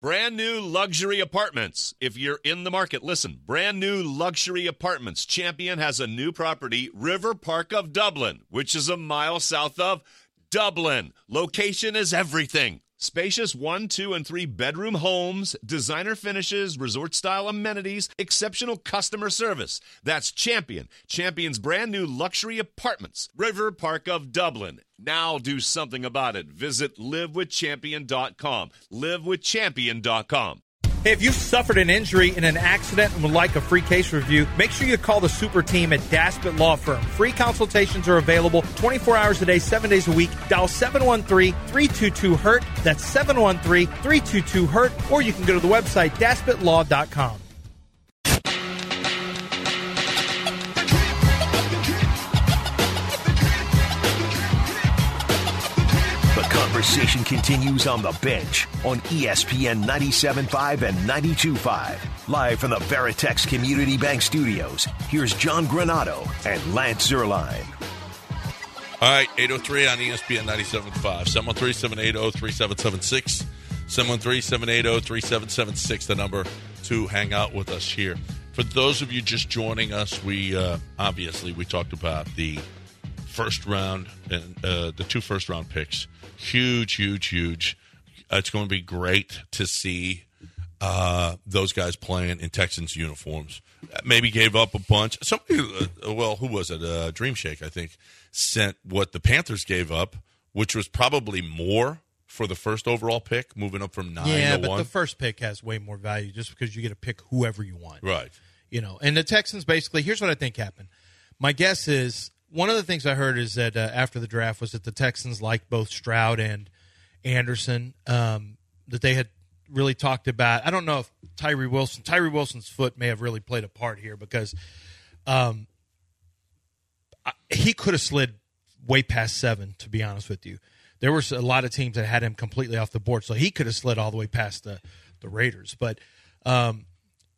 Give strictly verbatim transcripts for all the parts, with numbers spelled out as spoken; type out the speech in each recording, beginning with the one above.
Brand new luxury apartments. If you're in the market, listen. Brand new luxury apartments. Champion has a new property, River Park of Dublin, which is a mile south of Dublin. Location is everything. Spacious one, two, and three bedroom homes, designer finishes, resort-style amenities, exceptional customer service. That's Champion. Champion's brand new luxury apartments. River Park of Dublin. Now do something about it. Visit live with champion dot com. live with champion dot com. Hey, if you've suffered an injury in an accident and would like a free case review, make sure you call the super team at Daspit Law Firm. Free consultations are available twenty-four hours a day, seven days a week. Dial seven one three, three two two, hurt. That's seven one three, three two two, hurt. Or you can go to the website, daspit law dot com. Conversation continues on the bench on E S P N ninety-seven point five and ninety-two point five. Live from the Veritex Community Bank Studios, here's John Granato and Lance Zierlein. All right, eight oh three on E S P N ninety-seven point five. seven one three, seven eight zero, three seven seven six. seven one three, seven eight zero, three seven seven six, the number to hang out with us here. For those of you just joining us, we uh, obviously we talked about the first round and uh, the two first round picks. Huge, huge, huge. Uh, it's going to be great to see uh, those guys playing in Texans uniforms. Maybe gave up a bunch. Somebody, uh, well, who was it? Uh, Dream Shake, I think, sent what the Panthers gave up, which was probably more for the first overall pick, moving up from nine yeah, to but one. The first pick has way more value just because you get to pick whoever you want. Right. You know, and the Texans basically, here's what I think happened. My guess is, one of the things I heard is that uh, after the draft was that the Texans liked both Stroud and Anderson, um, that they had really talked about. I don't know if Tyree Wilson, Tyree Wilson's foot may have really played a part here because um, I, he could have slid way past seven, to be honest with you. There were a lot of teams that had him completely off the board, so he could have slid all the way past the, the Raiders. But um,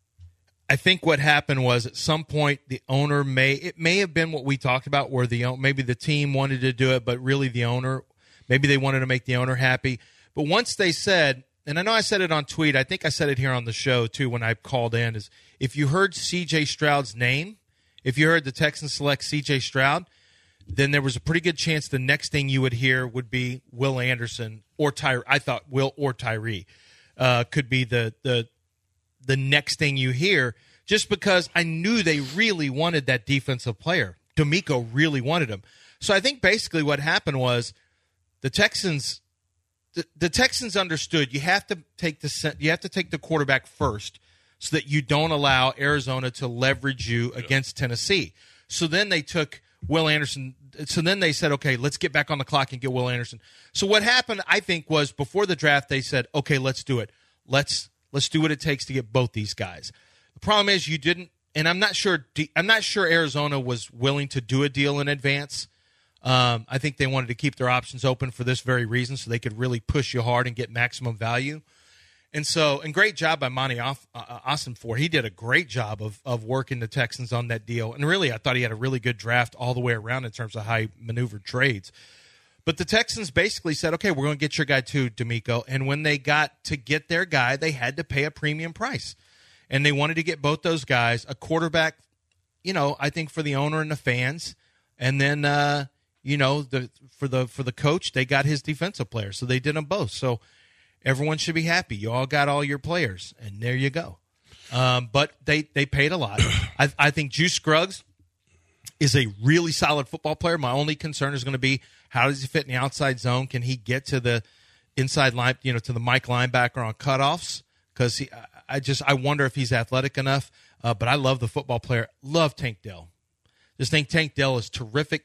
I think what happened was at some point the owner may – it may have been what we talked about where the maybe the team wanted to do it, but really the owner – maybe they wanted to make the owner happy. But once they said – and I know I said it on tweet. I think I said it here on the show too when I called in is if you heard C J Stroud's name, if you heard the Texans select C J Stroud, then there was a pretty good chance the next thing you would hear would be Will Anderson or Tyree. I thought Will or Tyree uh, could be the the – the next thing you hear, just because I knew they really wanted that defensive player. D'Amico really wanted him. So I think basically what happened was the Texans the, the Texans understood you have to take the you have to take the quarterback first so that you don't allow Arizona to leverage you yeah. against Tennessee. So then they took Will Anderson. So then they said, okay, let's get back on the clock and get Will Anderson. So what happened, I think, was before the draft they said, okay, let's do it. Let's Let's do what it takes to get both these guys. The problem is you didn't, and I'm not sure. I'm not sure Arizona was willing to do a deal in advance. Um, I think they wanted to keep their options open for this very reason, so they could really push you hard and get maximum value. And so, and great job by Monty Ossenfort. He did a great job of of working the Texans on that deal. And really, I thought he had a really good draft all the way around in terms of how he maneuvered trades. But the Texans basically said, okay, we're going to get your guy too, D'Amico. And when they got to get their guy, they had to pay a premium price. And they wanted to get both those guys, a quarterback, you know, I think for the owner and the fans. And then, uh, you know, the for the for the coach, they got his defensive player. So they did them both. So everyone should be happy. You all got all your players. And there you go. Um, but they, they paid a lot. I, I think Juice Scruggs is a really solid football player. My only concern is going to be how does he fit in the outside zone? Can he get to the inside line, you know, to the Mike linebacker on cutoffs? Because he, I just I wonder if he's athletic enough. Uh, but I love the football player. Love Tank Dell. Just think Tank Dell is terrific,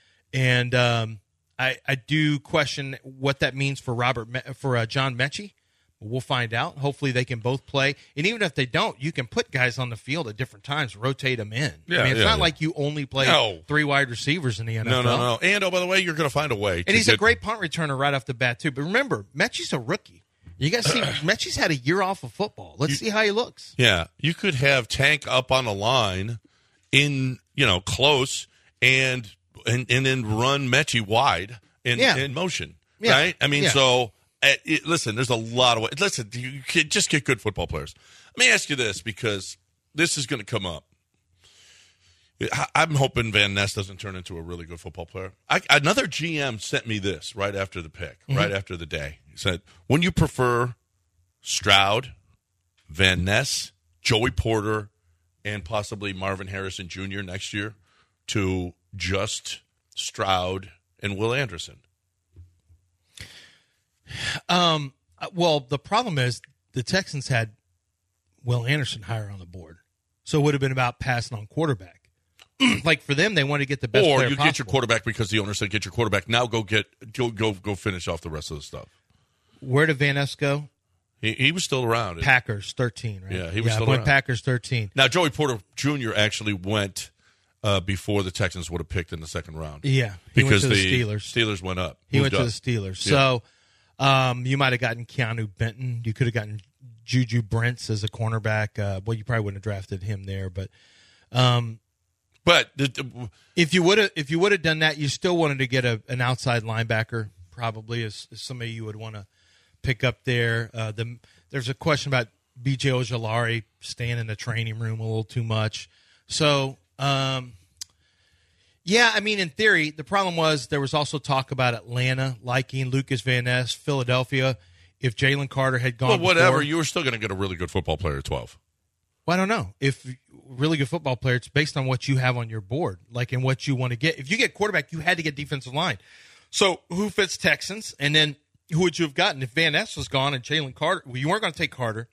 and um, I I do question what that means for Robert for uh, John Mechie. We'll find out. Hopefully they can both play. And even if they don't, you can put guys on the field at different times, rotate them in. Yeah, I mean, it's yeah, not yeah. like you only play no. three wide receivers in the N F L. No, no, no. And, oh, by the way, you're going to find a way. And he's get... a great punt returner right off the bat, too. But remember, Mechie's a rookie. You got to see, Mechie's had a year off of football. Let's you, see how he looks. Yeah. You could have Tank up on the line in, you know, close and and, and then run Mechie wide in, yeah. in motion. Yeah. Right? I mean, yeah. so... uh, it, listen, there's a lot of ways. Listen, you can just get good football players. Let me ask you this, because this is going to come up. I'm hoping Van Ness doesn't turn into a really good football player. I, another G M sent me this right after the pick, mm-hmm. right after the day. He said, "Wouldn't you prefer Stroud, Van Ness, Joey Porter, and possibly Marvin Harrison Junior next year to just Stroud and Will Anderson?" Um. Well, the problem is the Texans had Will Anderson higher on the board, so it would have been about passing on quarterback. Like for them, they want to get the best or player you possible. Get your quarterback because the owner said get your quarterback. Now go get go go go finish off the rest of the stuff. Where did Van Ness go? He he was still around. Packers thirteen, right? Yeah, he was yeah, still went around. Packers thirteen. Now Joey Porter Junior actually went uh, before the Texans would have picked in the second round. Yeah, he because went to the the Steelers. Steelers went up. He went up. to the Steelers. Yeah. So um, you might have gotten Keanu Benton. You could have gotten Juju Brents as a cornerback. Uh, well, you probably wouldn't have drafted him there, but. Um, But the, the, if you would have if you would have done that, you still wanted to get a, an outside linebacker, probably as, as somebody you would want to pick up there. Uh, the, there's a question about B J Ojulari staying in the training room a little too much. So, um, yeah, I mean, in theory, the problem was there was also talk about Atlanta liking Lucas Van Ness, Philadelphia. If Jalen Carter had gone, well, whatever, before, you were still going to get a really good football player at twelve. Well, I don't know. If really good football player, it's based on what you have on your board, like and what you want to get. If you get quarterback, you had to get defensive line. So who fits Texans? And then who would you have gotten? If Van Ness was gone and Jalen Carter, well, you weren't going to take Carter.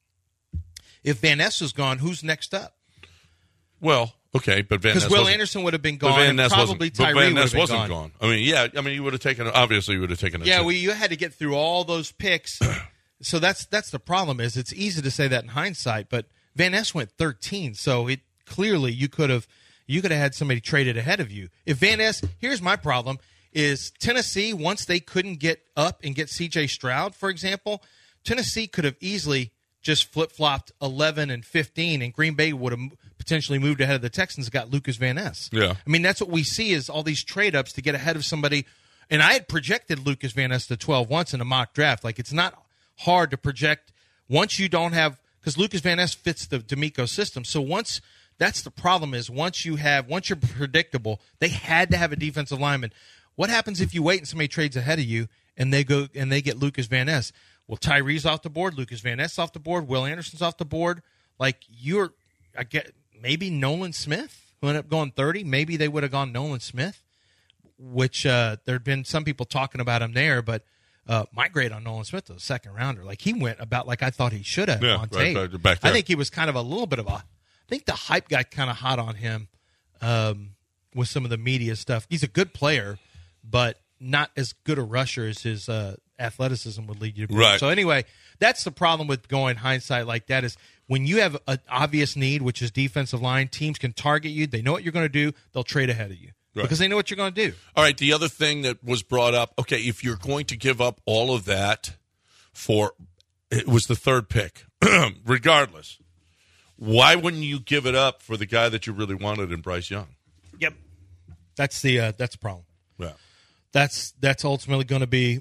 If Van Ness was gone, who's next up? Well, okay, but Van Ness because Will wasn't, Anderson would have been but gone, Van and Ness probably wasn't, Tyree but Van would have Ness been wasn't gone. gone. I mean, yeah, I mean, you would have taken. Obviously, you would have taken. A Yeah, two. well, you had to get through all those picks. So that's that's the problem. Is it's easy to say that in hindsight, but Van Ness went thirteen, so it clearly you could have you could have had somebody traded ahead of you. If Van Ness, here's my problem: is Tennessee once they couldn't get up and get C J Stroud, for example, Tennessee could have easily just flip flopped eleven and fifteen, and Green Bay would have potentially moved ahead of the Texans and got Lucas Van Ness. Yeah, I mean that's what we see is all these trade ups to get ahead of somebody. And I had projected Lucas Van Ness to twelve once in a mock draft. Like it's not hard to project once you don't have because Lucas Van Ness fits the D'Amico system. So once that's the problem is once you have once you're predictable, they had to have a defensive lineman. What happens if you wait and somebody trades ahead of you and they go and they get Lucas Van Ness? Well, Tyree's off the board, Lucas Van Ness off the board, Will Anderson's off the board. Like you're, I get maybe Nolan Smith who ended up going thirty. Maybe they would have gone Nolan Smith, which uh, there'd been some people talking about him there, but. Uh, my grade on Nolan Smith was a second rounder. Like he went about like I thought he should have yeah, on right, tape. right, back there. I think he was kind of a little bit of a. I think the hype got kind of hot on him um, with some of the media stuff. He's a good player, but not as good a rusher as his uh, athleticism would lead you to. Right. So anyway, that's the problem with going hindsight like that is when you have an obvious need, which is defensive line. Teams can target you. They know what you're going to do. They'll trade ahead of you. Right. Because they know what you're going to do. All right, the other thing that was brought up, okay, if you're going to give up all of that for, it was the third pick, regardless, why wouldn't you give it up for the guy that you really wanted in Bryce Young? Yep. That's the uh, that's the problem. Yeah. That's that's ultimately going to be.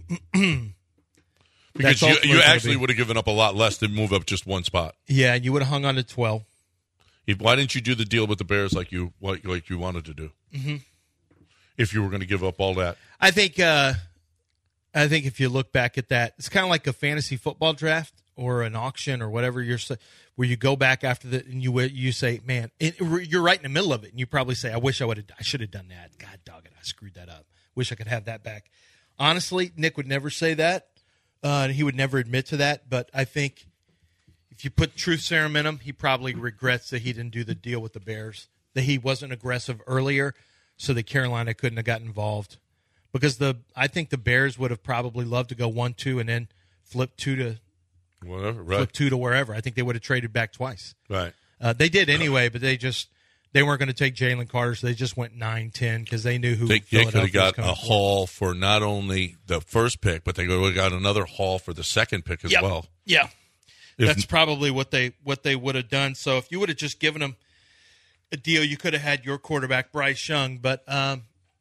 Because you, you actually be. would have given up a lot less to move up just one spot. Yeah, you would have hung on to twelve. If, why didn't you do the deal with the Bears like you like, like you wanted to do? Mm-hmm. If you were going to give up all that, I think. Uh, I think if you look back at that, it's kind of like a fantasy football draft or an auction or whatever you're, where you go back after that and you you say, "Man, it, you're right in the middle of it," and you probably say, "I wish I would have, I should have done that. God dog it, I screwed that up. Wish I could have that back." Honestly, Nick would never say that. Uh, he would never admit to that. But I think if you put truth serum in him, he probably regrets that he didn't do the deal with the Bears, that he wasn't aggressive earlier. So that Carolina couldn't have gotten involved because the I think the Bears would have probably loved to go one two and then flip two to whatever, right. flip two to wherever. I think they would have traded back twice. Right. Uh, they did anyway, but they just they weren't going to take Jalen Carter, so they just went nine ten because they knew who. They, they could have got a for. haul for not only the first pick, but they would have got another haul for the second pick as yep. well. Yeah, if, that's probably what they what they would have done. So if you would have just given them a deal, you could have had your quarterback Bryce Young, but um,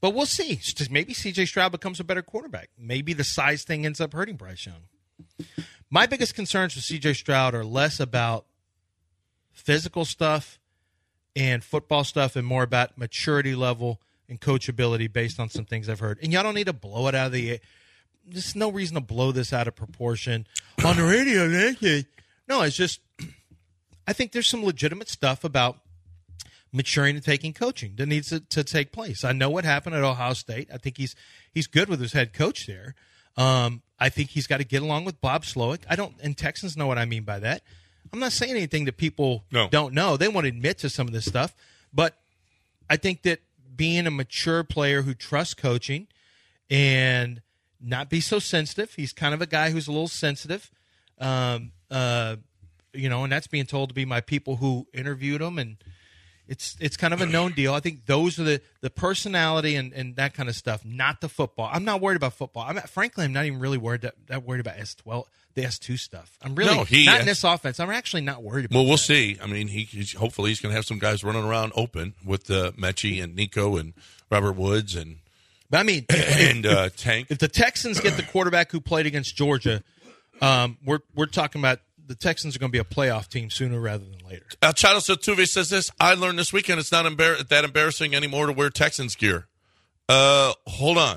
but we'll see. Maybe C J Stroud becomes a better quarterback. Maybe the size thing ends up hurting Bryce Young. My biggest concerns with C J Stroud are less about physical stuff and football stuff and more about maturity level and coachability based on some things I've heard. And y'all don't need to blow it out of the – there's no reason to blow this out of proportion. On the radio, no, it's just – I think there's some legitimate stuff about maturing and taking coaching that needs to, to take place. I know what happened at Ohio State. I think he's he's good with his head coach there. Um, I think he's got to get along with Bob Slowick. I don't – and Texans know what I mean by that. I'm not saying anything that people no. don't know. They won't admit to some of this stuff. But I think that being a mature player who trusts coaching and not be so sensitive. He's kind of a guy who's a little sensitive, um, uh, you know, and that's being told to be my people who interviewed him. And it's it's kind of a known deal. I think those are the, the personality and, and that kind of stuff, not the football. I'm not worried about football. I'm frankly, I'm not even really worried that, that worried about S twelve. The S two stuff. I'm really no, he, not in this offense. I'm actually not worried about Well, we'll that. see. I mean, he he's, hopefully he's going to have some guys running around open with uh, Mechie and Nico and Robert Woods and but I mean, and uh, Tank. If the Texans get the quarterback who played against Georgia, um, we're we're talking about the Texans are going to be a playoff team sooner rather than later. Uh, Chado Sotuve says this. I learned this weekend it's not embar- that embarrassing anymore to wear Texans gear. Uh, hold on.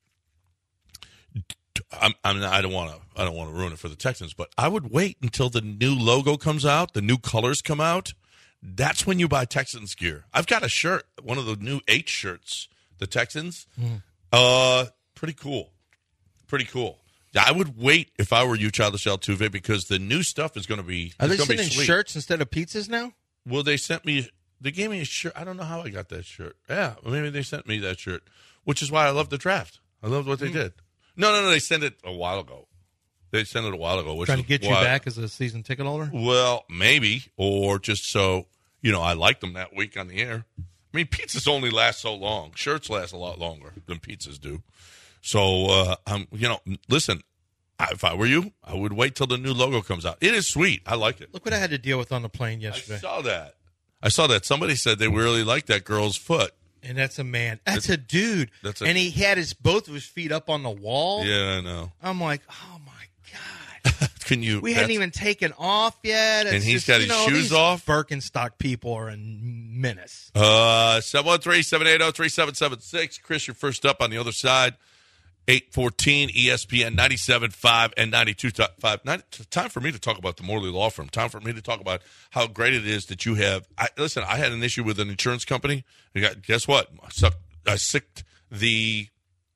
I'm, I'm I don't want to I don't want to ruin it for the Texans, but I would wait until the new logo comes out, the new colors come out. That's when you buy Texans gear. I've got a shirt, one of the new H shirts, the Texans. Mm. Uh, pretty cool, pretty cool. I would wait if I were you, Childish Altuve, because the new stuff is going to be. Are they sending sending shirts instead of pizzas now? Well, they sent me. They gave me a shirt. I don't know how I got that shirt. Yeah, maybe they sent me that shirt, which is why I love the draft. I loved what they mm. did. No, no, no. They sent it a while ago. They sent it a while ago. Which Trying to get why, you back as a season ticket holder? Well, maybe. Or just so, you know, I liked them that week on the air. I mean, pizzas only last so long. Shirts last a lot longer than pizzas do. So, uh, I'm, you know, listen, I, if I were you, I would wait till the new logo comes out. It is sweet. I like it. Look what I had to deal with on the plane yesterday. I saw that. I saw that. Somebody said they really liked that girl's foot. And that's a man. That's a dude. That's a, and he had his both of his feet up on the wall. Yeah, I know. I'm like, oh my god. Can you? We hadn't even taken off yet. It's and he's just, got his you know, shoes these off. Birkenstock people are a menace. Uh, seven one three, seven eight zero, three seven seven six. Chris, you're first up on the other side. eight fourteen E S P N ninety-seven point five and ninety-two point five. Time for me to talk about the Morley Law Firm. Time for me to talk about how great it is that you have. I, listen, I had an issue with an insurance company. I got, guess what? I, sucked, I sicked the.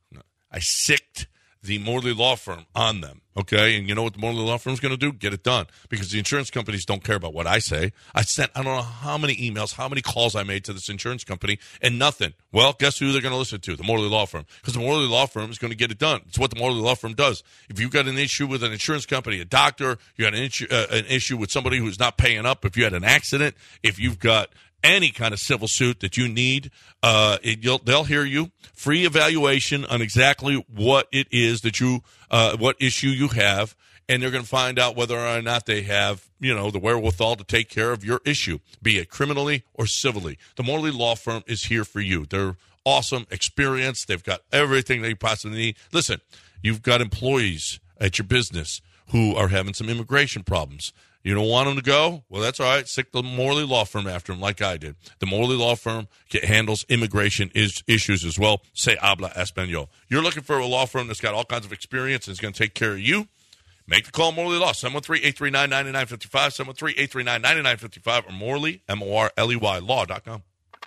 I sicked the Morley Law Firm on them. Okay, and you know what the Morley Law Firm is going to do? Get it done, because the insurance companies don't care about what I say. I sent I don't know how many emails, how many calls I made to this insurance company, and nothing. Well, guess who they're going to listen to? The Morley Law Firm, because the Morley Law Firm is going to get it done. It's what the Morley Law Firm does. If you've got an issue with an insurance company, a doctor, you got an issue, uh, an issue with somebody who's not paying up, if you had an accident, if you've got any kind of civil suit that you need, uh, it, you'll, they'll hear you. Free evaluation on exactly what it is that you, uh, what issue you have, and they're going to find out whether or not they have, you know, the wherewithal to take care of your issue, be it criminally or civilly. The Morley Law Firm is here for you. They're awesome, experienced. They've got everything they possibly need. Listen, you've got employees at your business who are having some immigration problems. You don't want them to go? Well, that's all right. Stick the Morley Law Firm after them like I did. The Morley Law Firm handles immigration is, issues as well. Se habla español. You're looking for a law firm that's got all kinds of experience and is going to take care of you? Make the call, Morley Law, seven one three, eight three nine, nine nine five five, seven one three, eight three nine, nine nine five five, or Morley, M O R L E Y, law dot com.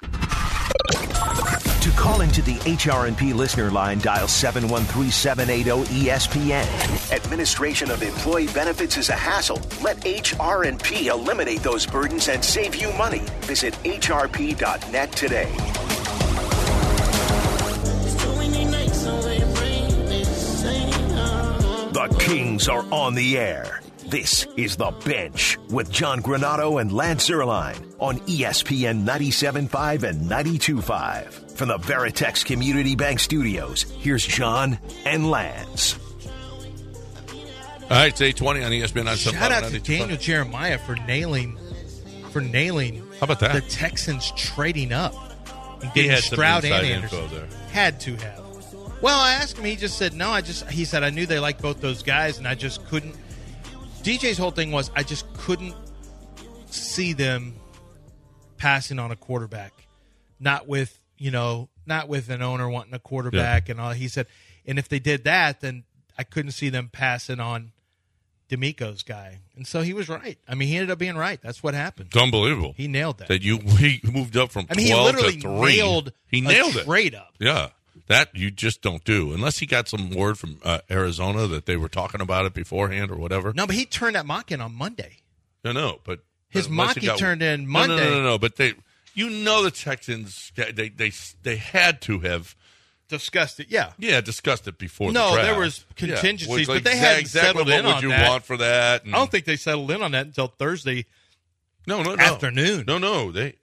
To call into the H R and P listener line, dial seven one three, seven eight zero, E S P N. Administration of employee benefits is a hassle. Let H R and P eliminate those burdens and save you money. Visit H R P dot net today. The Kings are on the air. This is The Bench with John Granato and Lance Zierlein on E S P N ninety-seven point five and ninety-two point five. From the Veritex Community Bank Studios, here's John and Lance. All right, it's eight twenty on E S P N ninety-seven point five. Shout out to Daniel Jeremiah for nailing, for nailing How about that? the Texans trading up. and He getting had some Stroud and inside Anderson. info there. Had to have. Well, I asked him. He just said no. I just he said I knew they liked both those guys, and I just couldn't. D J's whole thing was I just couldn't see them passing on a quarterback, not with you know, not with an owner wanting a quarterback yeah. and all. He said, and if they did that, then I couldn't see them passing on D'Amico's guy, and so he was right. I mean, he ended up being right. That's what happened. It's unbelievable. He nailed that. That you he moved up from I mean, twelve he literally to three. nailed. He nailed a it. Trade up. Yeah, that you just don't do unless he got some word from uh, Arizona that they were talking about it beforehand or whatever. No, but he turned that mock in on Monday. No, no, but his mock he turned in Monday. No, no, no, no, no. But they, you know, the Texans they they they had to have. Discussed it, yeah. Yeah, discussed it before no, the draft. there was contingencies, yeah. like, but they hadn't exactly settled what in would on you that. want for that? And, I don't think they settled in on that until Thursday no, no, no. afternoon. No, no, they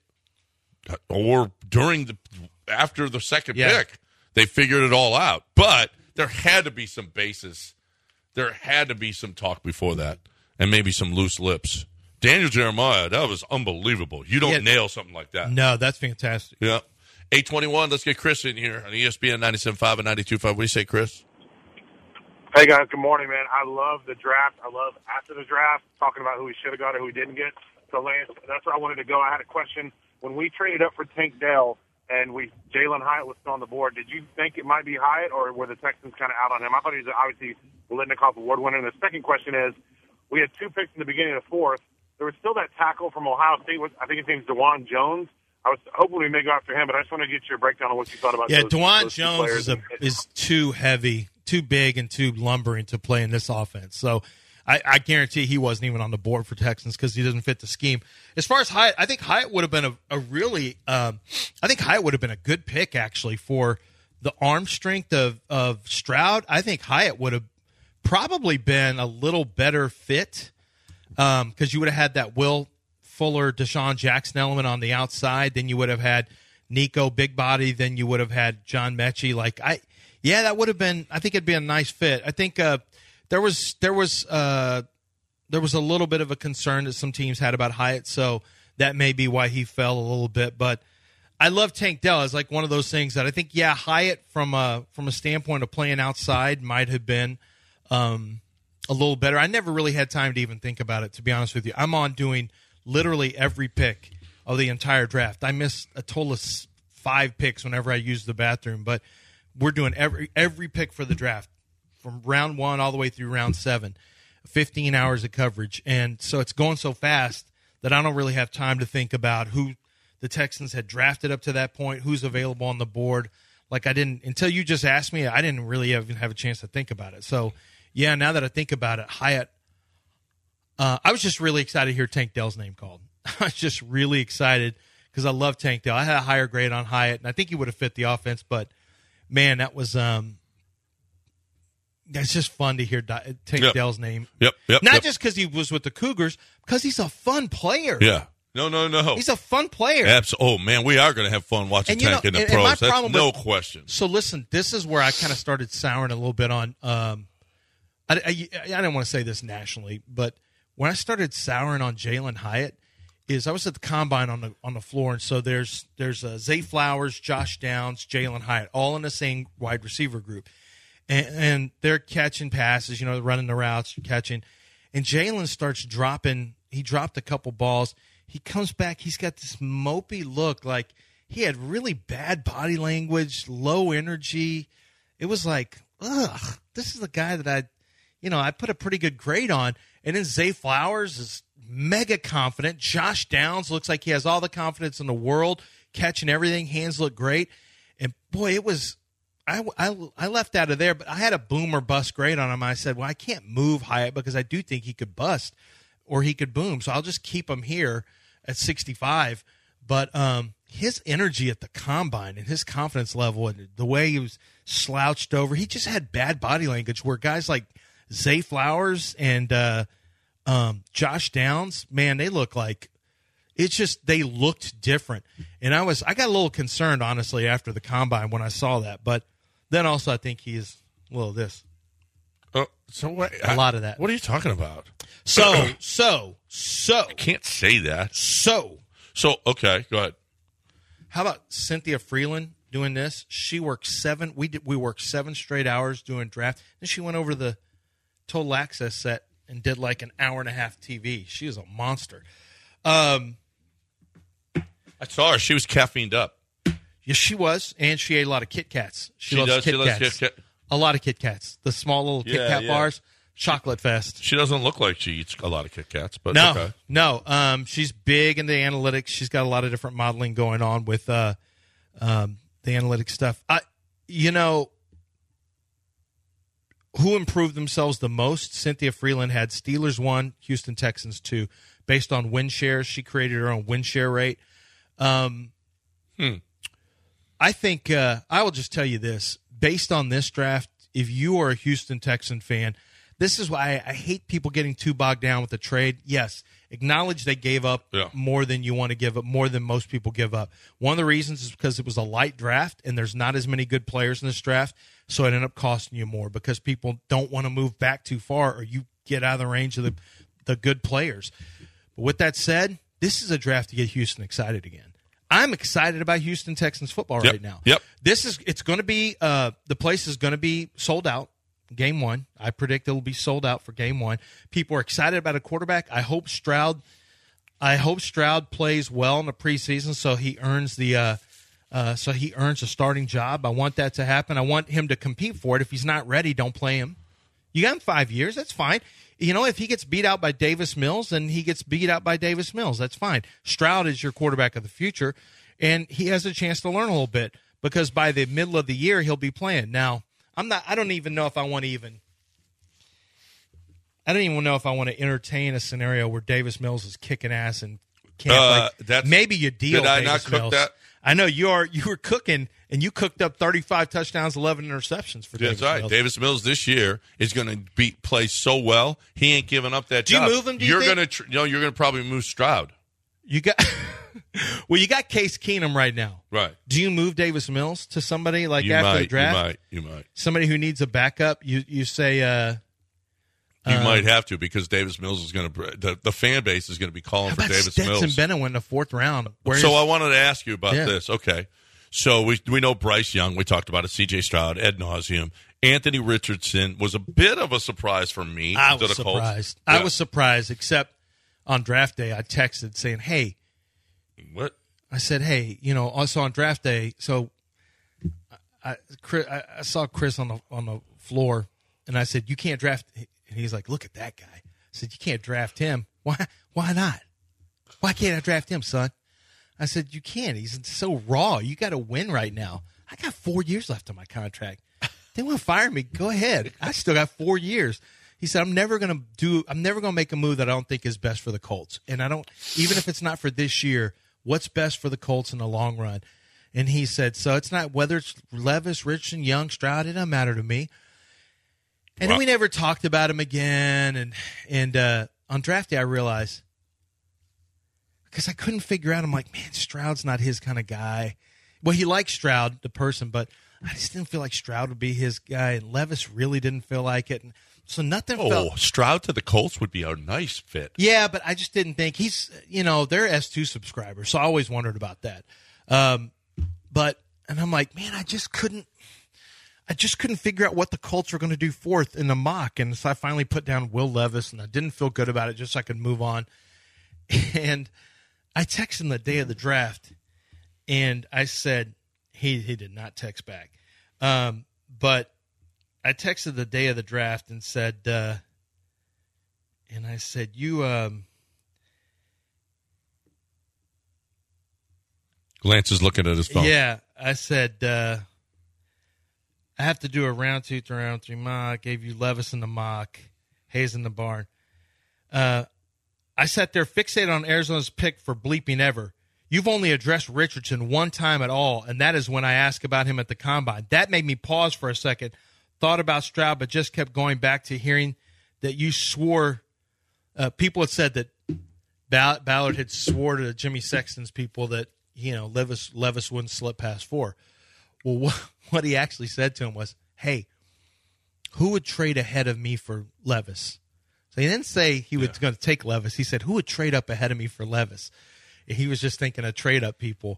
or during the after the second yeah. pick, they figured it all out. But there had to be some basis. There had to be some talk before that, and maybe some loose lips. Daniel Jeremiah, that was unbelievable. You don't yeah. nail something like that. No, that's fantastic. Yeah. eight twenty-one, let's get Chris in here on E S P N ninety-seven point five and ninety-two point five. What do you say, Chris? Hey, guys. Good morning, man. I love the draft. I love after the draft, talking about who we should have got or who we didn't get. So, Lance, that's where I wanted to go. I had a question. When we traded up for Tank Dell and we Jalen Hyatt was still on the board, did you think it might be Hyatt or were the Texans kind of out on him? I thought he was obviously Litnikoff Award winner. And the second question is, we had two picks in the beginning of the fourth. There was still that tackle from Ohio State. I think his name's DeJuan Jones. I was hoping we may go after him, but I just want to get your breakdown on what you thought about yeah, those, DeJuan those Jones is, a, is too heavy, too big, and too lumbering to play in this offense. So I, I guarantee he wasn't even on the board for Texans because he doesn't fit the scheme. As far as Hyatt, I think Hyatt would have been a, a really um, – I think Hyatt would have been a good pick, actually, for the arm strength of, of Stroud. I think Hyatt would have probably been a little better fit because um, you would have had that Will – Fuller, Deshaun Jackson element on the outside. Then you would have had Nico, big body. Then you would have had John Mechie. Like I, yeah, that would have been. I think it'd be a nice fit. I think uh, there was there was uh, there was a little bit of a concern that some teams had about Hyatt, so that may be why he fell a little bit. But I love Tank Dell. It's like one of those things that I think, yeah, Hyatt from a from a standpoint of playing outside might have been um, a little better. I never really had time to even think about it, to be honest with you. I'm on doing literally every pick of the entire draft. I missed a total of five picks whenever I used the bathroom, but we're doing every every pick for the draft from round one all the way through round seven, fifteen hours of coverage. And so it's going so fast that I don't really have time to think about who the Texans had drafted up to that point, who's available on the board. Like I didn't, until you just asked me, I didn't really even have a chance to think about it. So, yeah, now that I think about it, Hyatt, Uh, I was just really excited to hear Tank Dell's name called. I was just really excited because I love Tank Dell. I had a higher grade on Hyatt, and I think he would have fit the offense. But, man, that was um, that's just fun to hear Di- Tank yep. Dell's name. Yep, yep. Not yep. just because he was with the Cougars, because he's a fun player. Yeah. No, no, no. He's a fun player. Abs- oh, man, we are going to have fun watching and, you Tank know, in the and, pros. and That's problem no with, question. So, listen, this is where I kind of started souring a little bit on um, – I, I, I didn't want to say this nationally, but – when I started souring on Jalen Hyatt, is I was at the combine on the on the floor, and so there's there's uh, Zay Flowers, Josh Downs, Jalen Hyatt, all in the same wide receiver group, and, and they're catching passes, you know, running the routes, catching, and Jalen starts dropping. He dropped a couple balls. He comes back. He's got this mopey look, like he had really bad body language, low energy. It was like, ugh, this is the guy that I, you know, I put a pretty good grade on. And then Zay Flowers is mega confident. Josh Downs looks like he has all the confidence in the world, catching everything. Hands look great. And, boy, it was I, – I, I left out of there, but I had a boom or bust grade on him. I said, well, I can't move Hyatt because I do think he could bust or he could boom. So I'll just keep him here at sixty-five. But um, his energy at the combine and his confidence level and the way he was slouched over, he just had bad body language where guys like – Zay Flowers and uh, um, Josh Downs, man, they look like it's just they looked different. And I was I got a little concerned, honestly, after the combine when I saw that. But then also I think he's a little of this. Oh, so what? A I, lot of that. What are you talking about? So, so, so. I can't say that. So. So, okay, go ahead. How about Cynthia Freeland doing this? She worked seven. We did. We worked seven straight hours doing draft. Then she went over the Total Access set and did like an hour and a half T V. She is a monster. Um, I saw her. She was caffeined up. Yes, she was, and she ate a lot of Kit Kats. She, She loves does. Kit She loves Kats. Kit Kat. A lot of Kit Kats. The small little Kit Yeah, Kat yeah. bars. Chocolate fest. She doesn't look like she eats a lot of Kit Kats, but No, okay. no. Um, she's big into analytics. She's got a lot of different modeling going on with uh, um, the analytics stuff. I, you know, who improved themselves the most? Cynthia Freeland had Steelers one, Houston Texans two, based on win shares. She created her own win share rate. Um, Hmm. I think uh, I will just tell you this: based on this draft, if you are a Houston Texan fan, this is why I, I hate people getting too bogged down with the trade. Yes, acknowledge they gave up Yeah. more than you want to give up, more than most people give up. One of the reasons is because it was a light draft and there's not as many good players in this draft, so it ended up costing you more because people don't want to move back too far or you get out of the range of the, the good players. But with that said, this is a draft to get Houston excited again. I'm excited about Houston Texans football Yep. right now. Yep. This is it's going to be uh, the place is going to be sold out. Game one, I predict it'll be sold out for game one. People are excited about a quarterback. I hope Stroud. I hope Stroud plays well in the preseason, so he earns the uh, uh, so he earns a starting job. I want that to happen. I want him to compete for it. If he's not ready, don't play him. You got him five years. That's fine. You know, if he gets beat out by Davis Mills, then he gets beat out by Davis Mills. That's fine. Stroud is your quarterback of the future, and he has a chance to learn a little bit because by the middle of the year he'll be playing. Now, I'm not. I don't even know if I want to even. I don't even know if I want to entertain a scenario where Davis Mills is kicking ass and can't. Uh, like, that's- maybe you deal. did I Davis not cook Mills. that? I know you are. You were cooking, and you cooked up thirty-five touchdowns, eleven interceptions for That's Davis right. Mills. Davis Mills this year is going to be play so well. He ain't giving up that Do you job. move him, do you You're think? going to, tr- no, you're going to probably move Stroud. You got. Well, you got Case Keenum right now. Right. Do you move Davis Mills to somebody like You after might. the draft? You might. You might. Somebody who needs a backup. You you say. Uh, You Uh, might have to because Davis Mills is going to the, the fan base is going to be calling how for about Davis Stetson Mills. Bennett went in the fourth round. Where So is- I wanted to ask you about Yeah. this. Okay. So we we know Bryce Young. We talked about it. C J Stroud, ad nauseum. Anthony Richardson was a bit of a surprise for me. I to was the Colts. surprised. Yeah. I was surprised, except on draft day, I texted saying, "Hey," What? I said, "Hey, you know, also on draft day." So I, Chris, I, I saw Chris on the on the floor, and I said, "You can't draft." And he's like, "Look at that guy." I said, "You can't draft him. Why? Why not? Why can't I draft him, son?" I said, "You can't. He's so raw. You got to win right now. I got four years left on my contract. They want to fire me. Go ahead. I still got four years." He said, "I'm never going to do. I'm never going to make a move that I don't think is best for the Colts. And I don't, even if it's not for this year, what's best for the Colts in the long run." And he said, "So it's not whether it's Levis, Richardson, Young, Stroud. It doesn't matter to me." And Wow. then we never talked about him again. And and uh, on draft day, I realized because I couldn't figure out. I'm like, man, Stroud's not his kind of guy. Well, he likes Stroud, the person, but I just didn't feel like Stroud would be his guy. And Levis really didn't feel like it. And so nothing Oh, felt. Stroud to the Colts would be a nice fit. Yeah, but I just didn't think he's, you know, they're S two subscribers, so I always wondered about that. Um, but, and I'm like, man, I just couldn't, I just couldn't figure out what the Colts were going to do fourth in the mock. And so I finally put down Will Levis, and I didn't feel good about it just so I could move on. And I texted him the day of the draft, and I said, he, he did not text back. Um, but I texted the day of the draft and said, uh, and I said, you, um, Lance is looking at his phone. yeah, I said, uh, I have to do a round two to round three mock. Gave you Levis in the mock, Hayes in the barn. Uh, I sat there fixated on Arizona's pick for bleeping ever. You've only addressed Richardson one time at all, and that is when I asked about him at the combine. That made me pause for a second, thought about Stroud, but just kept going back to hearing that you swore. Uh, people had said that Ball- Ballard had swore to Jimmy Sexton's people that, you know, Levis, Levis wouldn't slip past four. Well, what, what he actually said to him was, hey, who would trade ahead of me for Levis? So he didn't say he was Yeah. going to take Levis. He said, who would trade up ahead of me for Levis? And he was just thinking of trade up people.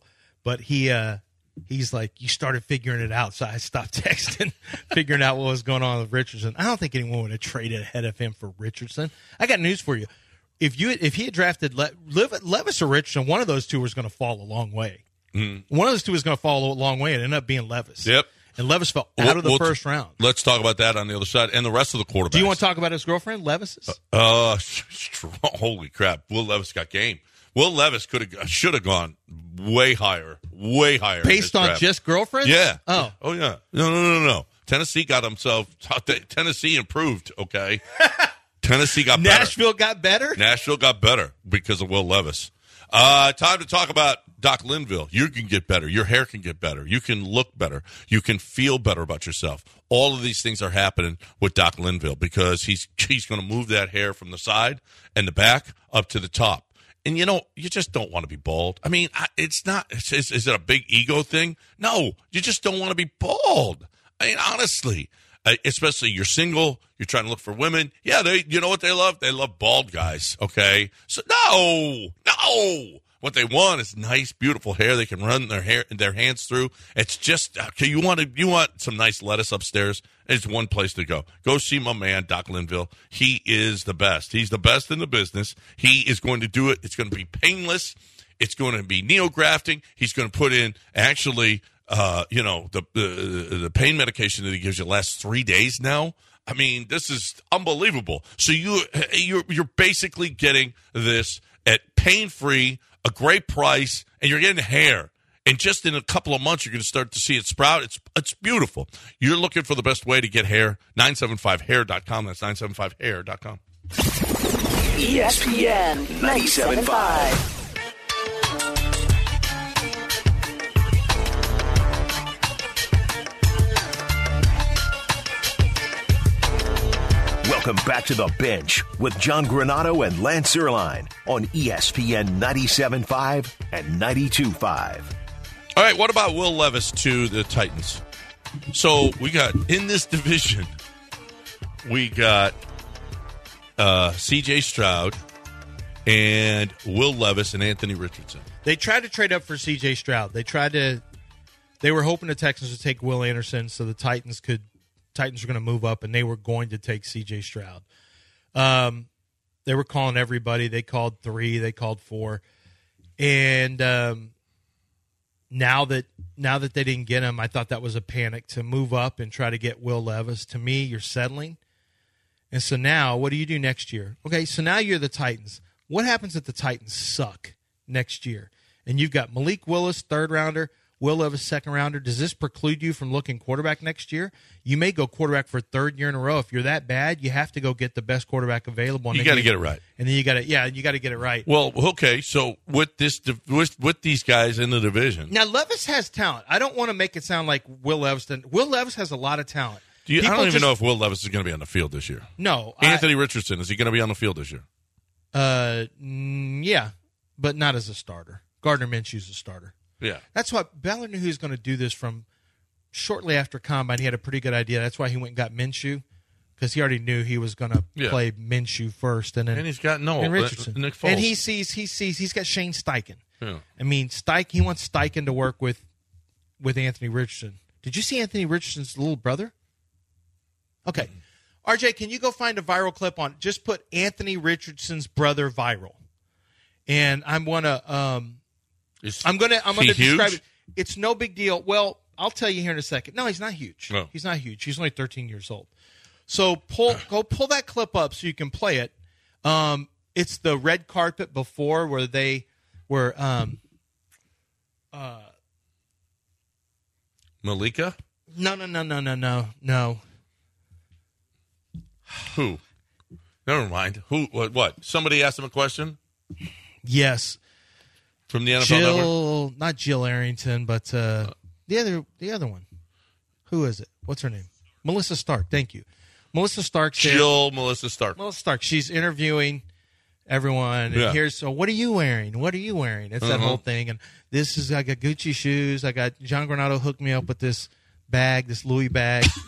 but he uh, he's like, you started figuring it out, so I stopped texting, figuring out what was going on with Richardson. I don't think anyone would have traded ahead of him for Richardson. I got news for you. If you if he had drafted Le- Le- Levis or Richardson, one of those two was going to fall a long way. Mm. One of those two was going to fall a long way. It ended up being Levis. Yep. And Levis fell out we'll, of the we'll first t- round. Let's talk about that on the other side and the rest of the quarterbacks. Do you want to talk about his girlfriend, Levis's? Uh, uh holy crap! Will Levis got game. Will Levis could have should have gone way higher, way higher. Based on draft. just girlfriends? Yeah. Oh. Oh yeah. No, no, no, no. Tennessee got himself. Tennessee improved. Okay. Tennessee got better. Nashville got better? Nashville got better because of Will Levis. Uh, time to talk about Doc Linville. You can get better. Your hair can get better. You can look better. You can feel better about yourself. All of these things are happening with Doc Linville because he's he's going to move that hair from the side and the back up to the top. And, you know, you just don't want to be bald. I mean, it's not – is, is it a big ego thing? No, you just don't want to be bald. I mean, honestly – Uh, especially you're single, you're trying to look for women. Yeah, they, you know what they love? They love bald guys, okay? So, no, no. What they want is nice, beautiful hair they can run their hair their hands through. It's just, okay, you want to, you want some nice lettuce upstairs, it's one place to go. Go see my man, Doc Linville. He is the best. He's the best in the business. He is going to do it. It's going to be painless. It's going to be neografting. He's going to put in, actually, Uh, you know, the, the the pain medication that he gives you lasts three days now. I mean, this is unbelievable. So you you're you're basically getting this at pain free, a great price, and you're getting hair. And just in a couple of months, you're going to start to see it sprout. It's it's beautiful. You're looking for the best way to get hair. nine seven five hair dot com. That's nine seven five hair dot com. E S P N ninety-seven point five. Welcome back to The Bench with John Granato and Lance Erline on E S P N ninety-seven point five and ninety-two point five. All right, what about Will Levis to the Titans? So we got, in this division, we got uh, C J Stroud and Will Levis and Anthony Richardson. They tried to trade up for C J Stroud. They tried to – they were hoping the Texans would take Will Anderson so the Titans could – Titans were going to move up, and they were going to take C J Stroud. Um, they were calling everybody. They called three. They called four. And um, now that now that they didn't get him, I thought that was a panic to move up and try to get Will Levis. To me, you're settling. And so now, what do you do next year? Okay, so now you're the Titans. What happens if the Titans suck next year? And you've got Malik Willis, third rounder, Will Levis, second rounder. Does this preclude you from looking quarterback next year? You may go quarterback for third year in a row. If you're that bad, you have to go get the best quarterback available. And you got to get it right. And then you got to, yeah, you got to get it right. Well, okay, so with this, with, with these guys in the division. Now, Levis has talent. I don't want to make it sound like Will Levis. Will Levis has a lot of talent. Do you, I don't even just, know if Will Levis is going to be on the field this year. No. Anthony I, Richardson, is he going to be on the field this year? Uh, yeah, but not as a starter. Gardner Minshew's a starter. Yeah. That's why Ballard knew he was going to do this from shortly after Combine. He had a pretty good idea. That's why he went and got Minshew, because he already knew he was going to yeah. play Minshew first. And then and he's got no and Richardson. Nick Foles. And he sees, he sees, he's got Shane Steichen. Yeah. I mean, Steichen, he wants Steichen to work with, with Anthony Richardson. Did you see Anthony Richardson's little brother? Okay. Mm-hmm. R J, can you go find a viral clip on, just put Anthony Richardson's brother viral. And I'm going to, um, Is I'm going to I'm going to huge? describe it. It's no big deal. Well, I'll tell you here in a second. No, he's not huge. No. He's not huge. He's only thirteen years old. So pull go pull that clip up so you can play it. Um, it's the red carpet before where they were um, uh, Malika? No, no, no, no, no, no, no. Who? Never mind. Who? What? What? Somebody asked him a question Yes. from the N F L Jill, Network? not Jill Arrington, but uh, the other the other one. Who is it? What's her name? Melissa Stark. Thank you. Melissa Stark. Jill Melissa Stark. Melissa Stark. She's interviewing everyone. And Yeah. here's, so what are you wearing? What are you wearing? It's that Uh-huh. whole thing. And this is, I got Gucci shoes. I got John Granato hooked me up with this bag, this Louis bag.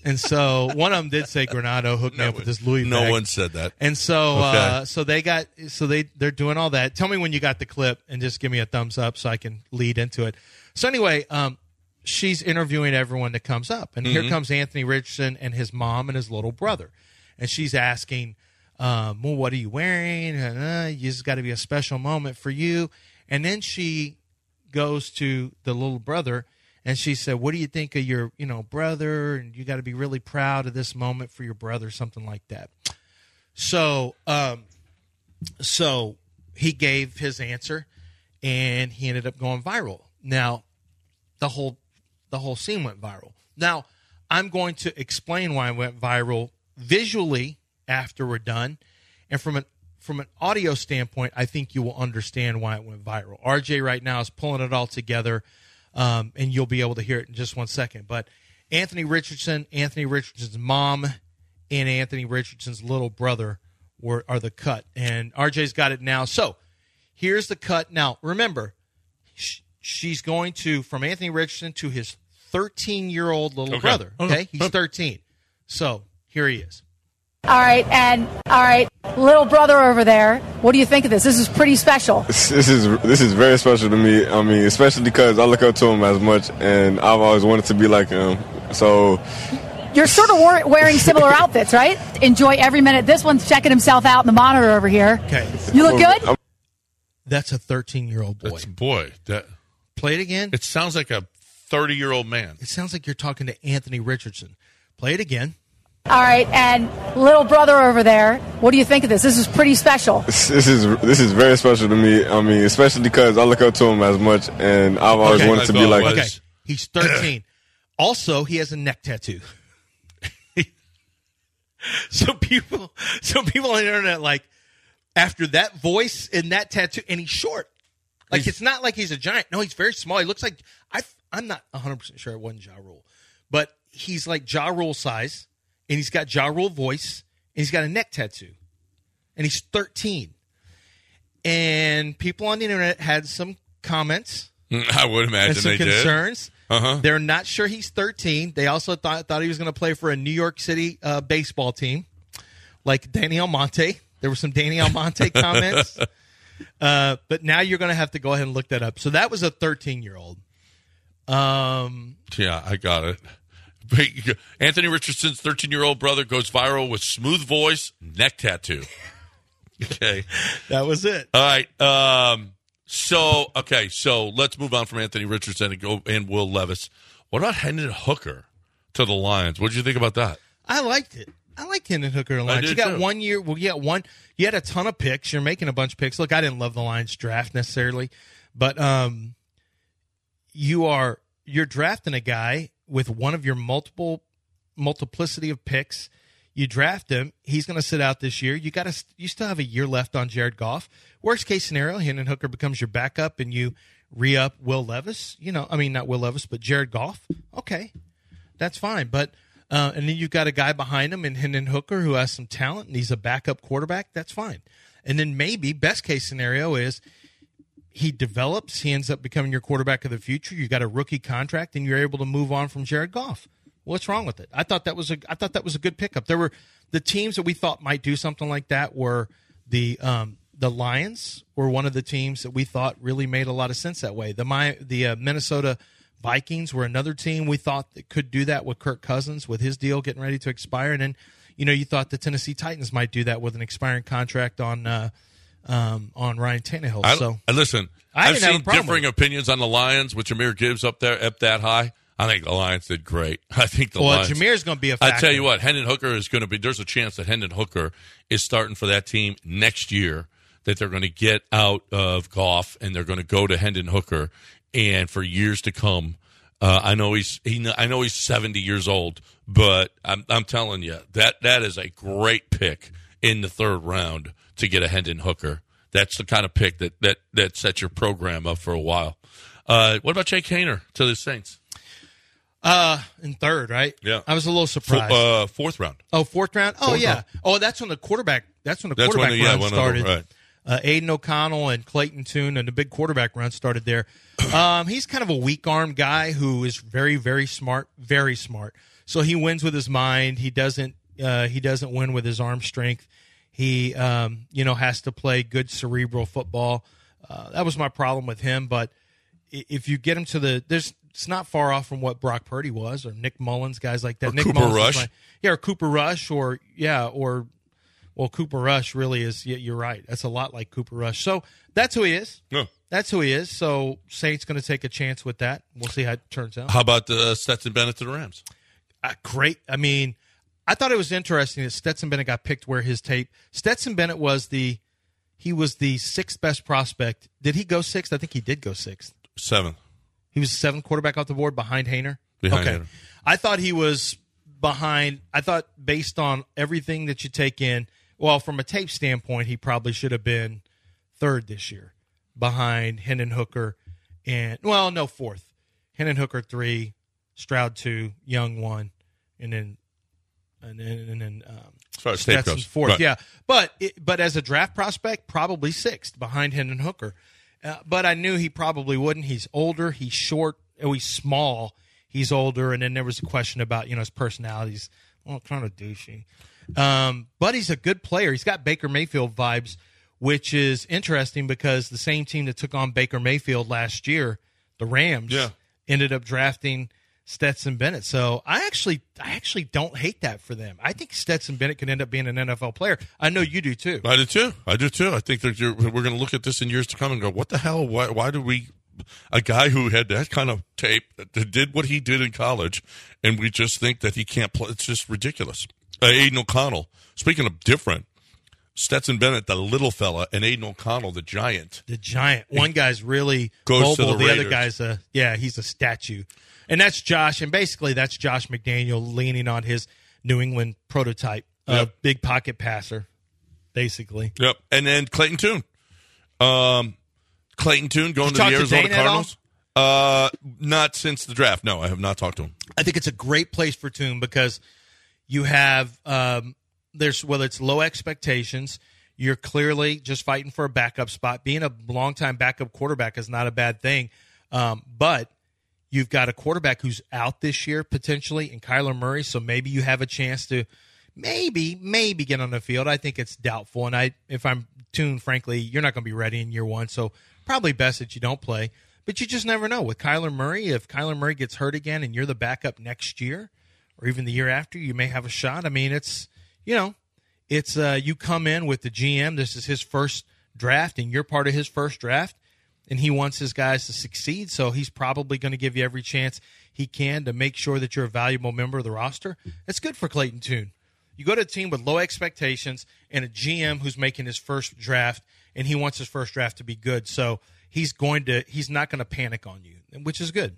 And so one of them did say, Granado, hook me No up with one- this Louis No bag. one said that. And so, Okay. uh, so they got, so they they're doing all that. Tell me when you got the clip, and just give me a thumbs up so I can lead into it. So anyway, um, she's interviewing everyone that comes up, and here comes Anthony Richardson and his mom and his little brother, and she's asking, um, "Well, what are you wearing? Uh, you just got to be a special moment for you." And then she goes to the little brother. And she said, "What do you think of your, you know, brother? And you got to be really proud of this moment for your brother," something like that. So, um, so he gave his answer, and he ended up going viral. Now, the whole the whole scene went viral. Now, I'm going to explain why it went viral visually after we're done, and from an from an audio standpoint, I think you will understand why it went viral. R J right now is pulling it all together. Um, and you'll be able to hear it in just one second. But Anthony Richardson, Anthony Richardson's mom, and Anthony Richardson's little brother were are the cut. And R J's got it now. So here's the cut. Now, remember, sh- she's going to, from Anthony Richardson to his thirteen-year-old little Okay. brother. Okay. Okay? He's thirteen. So here he is. All right, and all right, little brother over there. What do you think of this? This is pretty special. This is this is very special to me. I mean, especially because I look up to him as much, and I've always wanted to be like him. So You're sort of war- wearing similar outfits, right? Enjoy every minute. This one's checking himself out in the monitor over here. Okay. You look good? I'm- That's a thirteen-year-old boy. That's, boy, that Play it again. it sounds like a thirty-year-old man. It sounds like you're talking to Anthony Richardson. Play it again. All right, and little brother over there. What do you think of this? This is pretty special. This this is this is very special to me. I mean, especially because I look up to him as much, and I've always Okay. wanted to be I thought like it him. Okay, he's thirteen. Also, he has a neck tattoo. so people, so people on the internet, like, after that voice and that tattoo, and he's short. Like, He's- it's not like he's a giant. No, he's very small. He looks like I. I'm not one hundred percent sure it wasn't Ja Rule, but he's like Ja Rule size, and he's got Ja Rule voice, and he's got a neck tattoo, and he's thirteen. And people on the internet had some comments I would and imagine some they concerns. Uh-huh. They're not sure he's thirteen. They also thought thought he was going to play for a New York City uh, baseball team, like Danny Almonte. There were some Danny Almonte comments. Uh, but now you're going to have to go ahead and look that up. So that was a thirteen-year-old. Um, did. Yeah, I got it. Anthony Richardson's thirteen-year-old brother goes viral with smooth voice, neck tattoo. Okay. that was it. All right. Um, so, okay, so let's move on from Anthony Richardson and go and Will Levis. What about Hendon Hooker to the Lions? What did you think about that? I liked it. I like Hendon Hooker and Lions. did You got too. one year. Well, you got one. You had a ton of picks. You're making a bunch of picks. Look, I didn't love the Lions draft necessarily, but um, you are you're drafting a guy with one of your multiple multiplicity of picks. You draft him. He's going to sit out this year. You got to. You still have a year left on Jared Goff. Worst case scenario, Hendon Hooker becomes your backup, and you re-up Will Levis. You know, I mean not Will Levis, but Jared Goff. Okay, that's fine. But uh, and then you've got a guy behind him in Hendon Hooker who has some talent, and he's a backup quarterback. That's fine. And then maybe best case scenario is he develops. He ends up becoming your quarterback of the future. You got a rookie contract, and you're able to move on from Jared Goff. What's wrong with it? I thought that was a I thought that was a good pickup. There were the teams that we thought might do something like that were the um, the Lions were one of the teams that we thought really made a lot of sense that way. The my the uh, Minnesota Vikings were another team we thought that could do that with Kirk Cousins with his deal getting ready to expire, and then you know you thought the Tennessee Titans might do that with an expiring contract on uh, um, on Ryan Tannehill. I, so I listen, I I've didn't have a seen problem differing with opinions on the Lions with Jahmyr Gibbs up there, up that high. I think the Lions did great. I think the well, Lions. Jameer's going to be a I factor. tell you what, Hendon Hooker is going to be. There's a chance that Hendon Hooker is starting for that team next year. That they're going to get out of Goff and they're going to go to Hendon Hooker, and for years to come. Uh, I know he's he. I know he's seventy years old, but I'm I'm telling you that that is a great pick in the third round to get a Hendon Hooker. That's the kind of pick that that that sets your program up for a while. Uh, what about Jake Haener to the Saints? Uh, in third, right? Yeah. I was a little Fo- surprised. uh, fourth round. oh, fourth round? Oh, Fourth yeah. round. Oh, that's when the quarterback That's when the That's when quarterback the- yeah, run one of started. them, right. Uh, Aiden O'Connell and Clayton Tune and the big quarterback run started there. Um, he's kind of a weak arm guy who is very, very smart, very smart. So he wins with his mind. He doesn't. Uh, he doesn't win with his arm strength. He, um, you know, has to play good cerebral football. Uh, that was my problem with him. But if you get him to the, there's, it's not far off from what Brock Purdy was, or Nick Mullins, guys like that. Or Nick Cooper Mullins Rush. my, yeah, or Cooper Rush, or yeah, or well, Cooper Rush really is. Yeah, you're right. That's a lot like Cooper Rush. So that's who he is. Yeah. That's who he is. So Saints going to take a chance with that. We'll see how it turns out. How about uh, Stetson Bennett to the Rams? Uh, great. I mean, I thought it was interesting that Stetson Bennett got picked where his tape. Stetson Bennett was the he was the sixth best prospect. Did he go sixth? I think he did go sixth. Seventh. He was the seventh quarterback off the board behind Haener. Behind okay. Haener. I thought he was behind. I thought based on everything that you take in, well, from a tape standpoint, he probably should have been third this year, behind Hendon Hooker, and well, no, fourth. Hendon Hooker three, Stroud two, Young one, and then and then and then um, as far as tape Stetson goes. fourth. Right. Yeah, but it, but as a draft prospect, probably sixth behind Hendon Hooker. Uh, but I knew he probably wouldn't. He's older. He's short. Oh, he's small. He's older. And then there was a question about, you know, his personality's well, kind of douchey. Um, but he's a good player. He's got Baker Mayfield vibes, which is interesting because the same team that took on Baker Mayfield last year, the Rams, Yeah. ended up drafting Stetson Bennett. So I actually I actually don't hate that for them. I think Stetson Bennett could end up being an N F L player. I know you do too. I do too. I do too. I think that you're, we're going to look at this in years to come and go, what the hell? Why, why did we, a guy who had that kind of tape, that did what he did in college, and we just think that he can't play? It's just ridiculous. Uh, Aiden O'Connell, speaking of different, Stetson Bennett, the little fella, and Aiden O'Connell, the giant. The giant. One guy's really Goes to mobile. the The, other Raiders. guy's a yeah, he's a statue. And that's Josh. And basically, that's Josh McDaniel leaning on his New England prototype, uh, Yep. big pocket passer, basically. Yep. And then Clayton Tune. Um, Clayton Tune going You to the talk to Arizona Dane at all? Cardinals. Uh, not since the draft. No, I have not talked to him. I think it's a great place for Tune because you have um, there's whether it's low expectations, you're clearly just fighting for a backup spot. Being a longtime backup quarterback is not a bad thing, um, but you've got a quarterback who's out this year potentially in Kyler Murray, so maybe you have a chance to maybe maybe get on the field. I think it's doubtful, and I if I'm Tune, frankly, you're not going to be ready in year one, so probably best that you don't play. But you just never know with Kyler Murray. If Kyler Murray gets hurt again and you're the backup next year or even the year after, you may have a shot. I mean, it's, you know, it's uh, you come in with the G M. This is his first draft, and you're part of his first draft, and he wants his guys to succeed. So he's probably going to give you every chance he can to make sure that you're a valuable member of the roster. That's good for Clayton Tune. You go to a team with low expectations and a G M who's making his first draft, and he wants his first draft to be good. So he's going to he's not going to panic on you, which is good.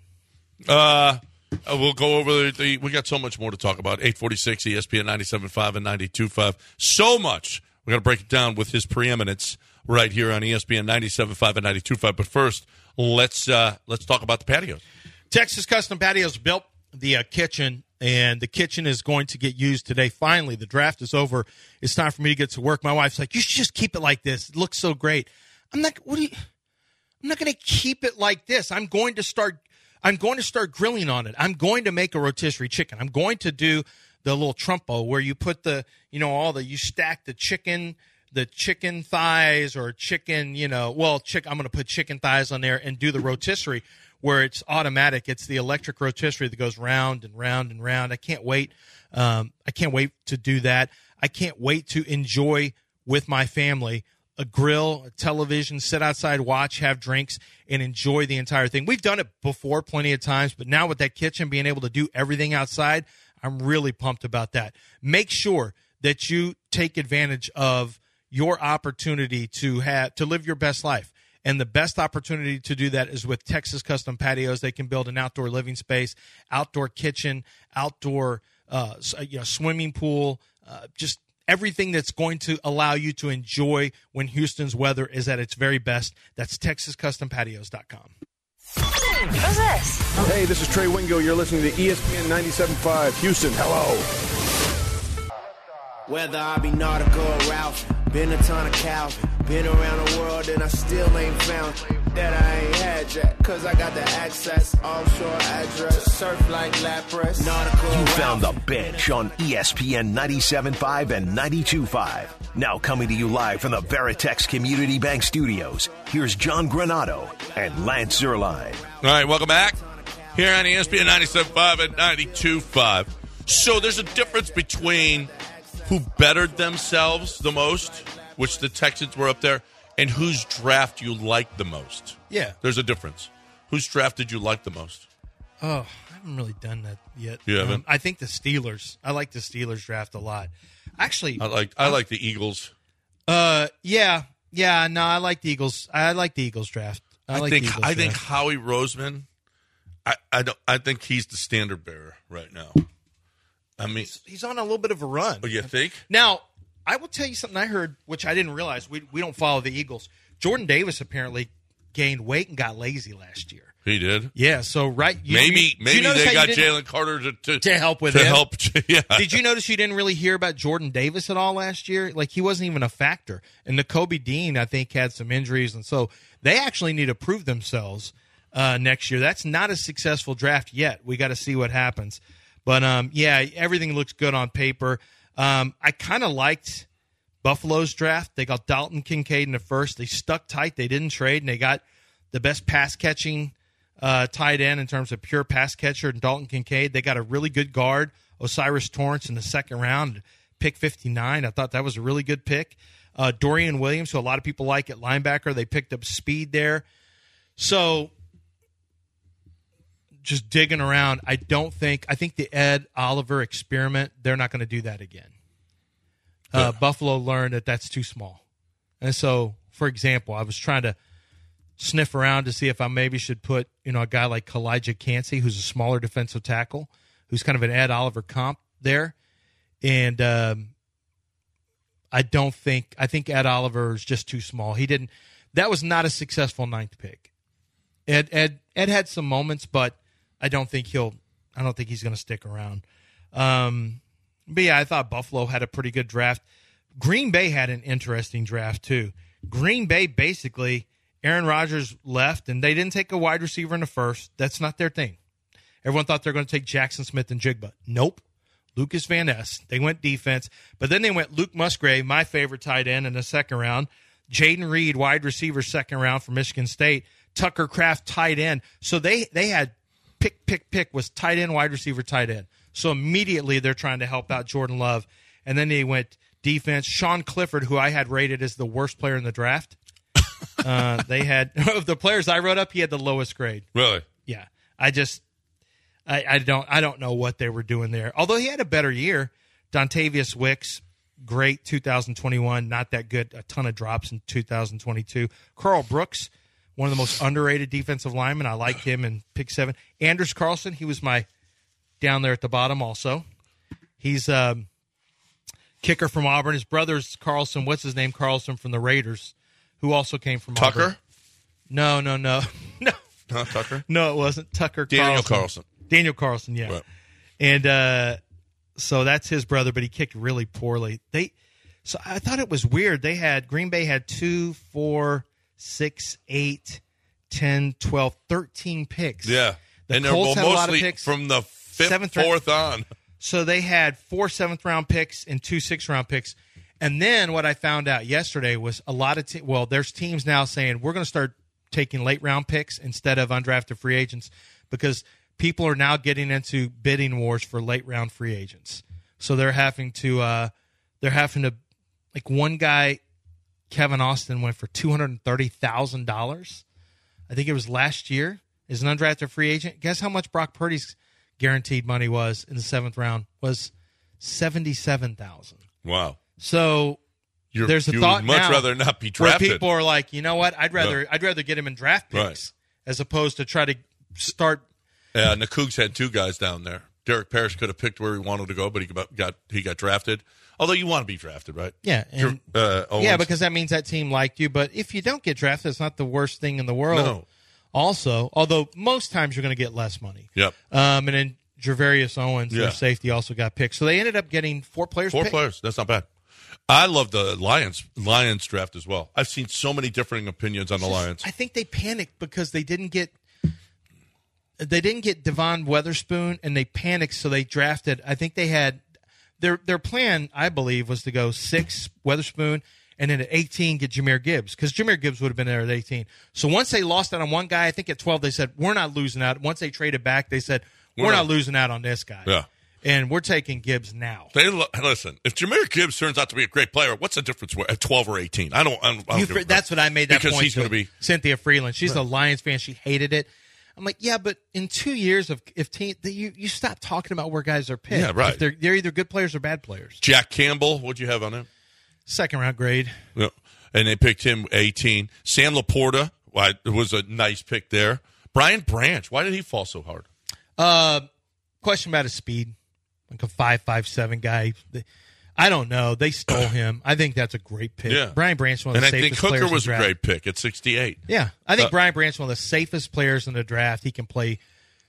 Uh, we'll go over the, the. We got so much more to talk about. eight forty-six E S P N ninety-seven point five and ninety-two point five. So much. We're going to break it down with his preeminence right here on E S P N ninety-seven point five and ninety-two point five. But first, let's uh, let's talk about the patios. Texas Custom Patios built the uh, kitchen, and the kitchen is going to get used today. Finally, the draft is over. It's time for me to get to work. My wife's like, "You should just keep it like this. It looks so great." I'm like, "What do you?" I'm not going to keep it like this. I'm going to start I'm going to start grilling on it. I'm going to make a rotisserie chicken. I'm going to do the little trumpo where you put the, you know, all the you stack the chicken, the chicken thighs or chicken, you know, well, chick I'm going to put chicken thighs on there and do the rotisserie where it's automatic. It's the electric rotisserie that goes round and round and round. I can't wait. Um, I can't wait to do that. I can't wait to enjoy with my family a grill, a television, sit outside, watch, have drinks, and enjoy the entire thing. We've done it before plenty of times, but now with that kitchen being able to do everything outside, I'm really pumped about that. Make sure that you take advantage of your opportunity to have to live your best life. And the best opportunity to do that is with Texas Custom Patios. They can build an outdoor living space, outdoor kitchen, outdoor uh, you know, swimming pool, uh, just everything that's going to allow you to enjoy when Houston's weather is at its very best. That's texas custom patios dot com. Who's this? Hey, this is Trey Wingo. You're listening to E S P N ninety-seven point five. Houston, hello. Whether I be nautical or Ralph, Been a ton of Calvin, been around the world and I still ain't found that I ain't had yet. Cause I got the access, offshore address, surf like Lapras, nautical. You found the bench on E S P N ninety-seven point five and ninety-two point five. Now coming to you live from the Veritex Community Bank Studios, here's John Granado and Lance Zierlein. All right, welcome back here on E S P N ninety-seven point five and ninety-two point five. So there's a difference between who bettered themselves the most, which the Texans were up there, and whose draft you like the most. Yeah. There's a difference. Whose draft did you like the most? Oh, I haven't really done that yet. You haven't? Um, I think the Steelers. I like the Steelers draft a lot. Actually, I like I like the Eagles. Uh, yeah, yeah. No, I like the Eagles. I like the Eagles draft. I, I like think the Eagles I draft. think Howie Roseman. I I don't. I think he's the standard bearer right now. I mean, he's, he's on a little bit of a run. Oh, you think? Now, I will tell you something I heard, which I didn't realize. We we don't follow the Eagles. Jordan Davis apparently gained weight and got lazy last year. He did. Yeah. So right. You, maybe you, maybe you they got Jalen Carter to, to to help with to him. help. Yeah. Did you notice you didn't really hear about Jordan Davis at all last year? Like he wasn't even a factor. And Nakobe Dean, I think, had some injuries, and so they actually need to prove themselves uh, next year. That's not a successful draft yet. We got to see what happens. But, um, yeah, everything looks good on paper. Um, I kind of liked Buffalo's draft. They got Dalton Kincaid in the first. They stuck tight. They didn't trade, and they got the best pass-catching uh, tight end in terms of pure pass catcher, Dalton Kincaid. They got a really good guard, Osiris Torrance, in the second round, pick fifty-nine. I thought that was a really good pick. Uh, Dorian Williams, who a lot of people like at linebacker, they picked up speed there. So just digging around, I don't think – I think the Ed Oliver experiment, they're not going to do that again. Uh, yeah. Buffalo learned that that's too small. And so, for example, I was trying to sniff around to see if I maybe should put, you know, a guy like Kalijah Cansey, who's a smaller defensive tackle, who's kind of an Ed Oliver comp there. And um, I don't think – I think Ed Oliver is just too small. He didn't – that was not a successful ninth pick. Ed, Ed, Ed had some moments, but – I don't think he'll. I don't think he's going to stick around. Um, but yeah, I thought Buffalo had a pretty good draft. Green Bay had an interesting draft too. Green Bay basically, Aaron Rodgers left, and they didn't take a wide receiver in the first. That's not their thing. Everyone thought they were going to take Jackson Smith and Jigba. Nope. Lucas Van Ness. They went defense, but then they went Luke Musgrave, my favorite tight end, in the second round. Jaden Reed, wide receiver, second round for Michigan State. Tucker Kraft, tight end. So they they had. Pick, pick, pick was tight end, wide receiver, tight end. So immediately they're trying to help out Jordan Love. And then they went defense. Sean Clifford, who I had rated as the worst player in the draft. uh, they had, of the players I wrote up, he had the lowest grade. Really? Yeah. I just, I, I don't I don't know what they were doing there. Although he had a better year. Dontavius Wicks, great two thousand twenty-one, not that good. A ton of drops in two thousand twenty-two. Carl Brooks, one of the most underrated defensive linemen. I liked him in pick seven. Anders Carlson, he was my down there at the bottom also. He's a um, kicker from Auburn. His brother's Carlson. What's his name? Carlson from the Raiders, who also came from Tucker? Auburn. No, no, no. no. Not Tucker? No, it wasn't. Tucker Daniel Carlson. Carlson. Daniel Carlson, yeah. Right. And uh, so that's his brother, but he kicked really poorly. They, So I thought it was weird. They had, Green Bay had two, four, six, eight, ten, twelve, thirteen picks. Yeah. The and Colts they're had a lot of mostly picks. from the fifth, Seventh fourth round. on. So they had four seventh-round picks and two sixth-round picks. And then what I found out yesterday was a lot of te- – well, there's teams now saying we're going to start taking late-round picks instead of undrafted free agents because people are now getting into bidding wars for late-round free agents. So they're having to uh, – they're having to – like one guy, Kevin Austin, went for two hundred thirty thousand dollars. I think it was last year as an undrafted free agent. Guess how much Brock Purdy's guaranteed money was in the seventh round? Was seventy-seven thousand dollars. Wow. So You're, there's a you thought would much now rather not be where drafted. people are like, you know what? I'd rather Right. I'd rather get him in draft picks Right. as opposed to try to start. Yeah, and the Cougs had two guys down there. Derek Parrish could have picked where he wanted to go, but he got, got he got drafted. Although you want to be drafted, right? Yeah, and, uh, yeah, because that means that team liked you. But if you don't get drafted, it's not the worst thing in the world. No. Also, although most times you're going to get less money. Yep. Um, and then Jervarius Owens, Yeah. their safety, also got picked. So they ended up getting four players. Four picked. players. That's not bad. I love the Lions Lions draft as well. I've seen so many differing opinions on the Lions. I think they panicked because they didn't get they didn't get Devon Witherspoon, and they panicked, so they drafted. I think they had their their plan, I believe, was to go six Witherspoon, and then at eighteen get Jahmyr Gibbs, because Jahmyr Gibbs would have been there at eighteen. So once they lost out on one guy, I think at twelve they said, we're not losing out. Once they traded back, they said, we're, we're not, not losing out on this guy. Yeah. And we're taking Gibbs now. They listen. If Jahmyr Gibbs turns out to be a great player, what's the difference at twelve or eighteen? I don't. I don't, I don't you, that's what I made that because point he's to going to be Cynthia Freeland. She's right. a Lions fan. She hated it. I'm like, yeah, but in two years of if team, you you stop talking about where guys are picked. Yeah, right. If they're they're either good players or bad players. Jack Campbell, what'd you have on him? Second round grade. Yeah, and they picked him eighteen. Sam Laporta, well, it was a nice pick there. Brian Branch, why did he fall so hard? Uh, question about his speed. Like a five five seven guy. I don't know. They stole him. I think that's a great pick. Yeah. Brian Branch, one of the and safest I think players Hooker was in the a draft. great pick at sixty-eight. Yeah, I think uh, Brian Branch, one of the safest players in the draft. He can play